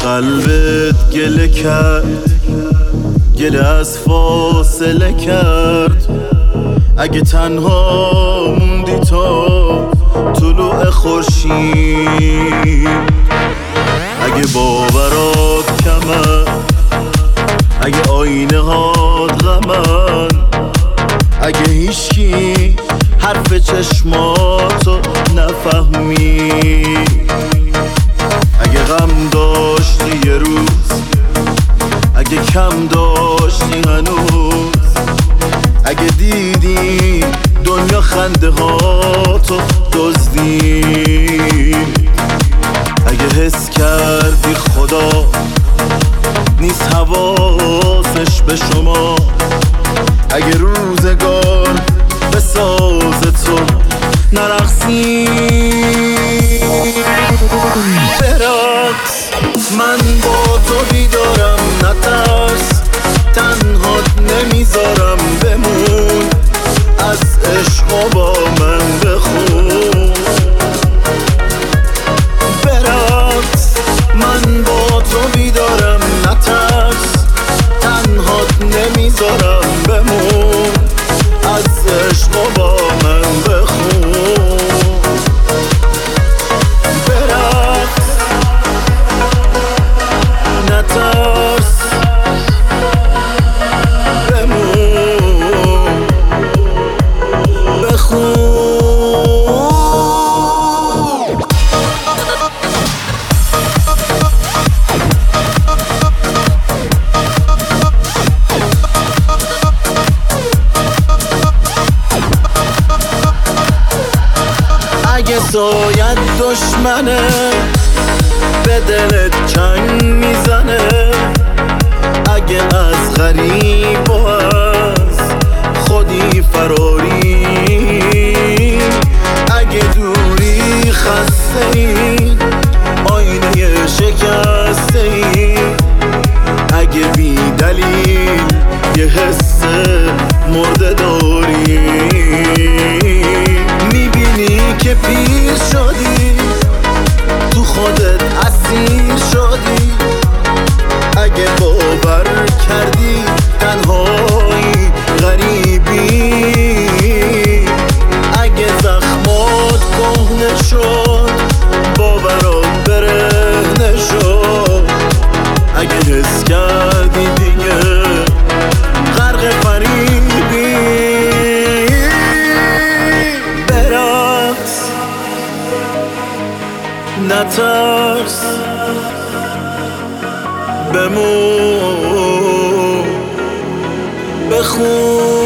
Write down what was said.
قلبت گله کرد، گله از فاصله کرد. اگه تنها موندی تا طلوع خورشید، اگه باورات کمه، اگه آینه هات غمن، اگه هیچکی حرف چشماتو نفهمید، اگه غم داشتی یه روز، اگه کم داشتی هنوز، اگه دیدی دنیا خنده هاتو دزدید، اگه حس کردی خدا نیست حواسش به شما، اگه روزگار به ساز تو نرقصی. برقص من با تو بیدارم، نترس تنهات نمیذارم، بمون از عشق و با من بخون. برقص من با تو بیدارم، نترس تنهات نمیذارم، بمون از عشق و با من بخون. برقص نترس بمون بخون. اگه سایت دشمنه به دلت چنگ میزنه، اگه از غریب و از خودی فراری، اگه دوری خسته ای آینه شکسته ای، اگه بی دلیل یه حس مرده داری، میبینی که پیر شدی تو خودت اسیر شدی، اگه باور کردی تنهایی غریبی، اگه زخمات کهنه شد باورات برهنه شد، اگه حس کردی دیگه غرق فریبی. برقص نترس بمون بخون.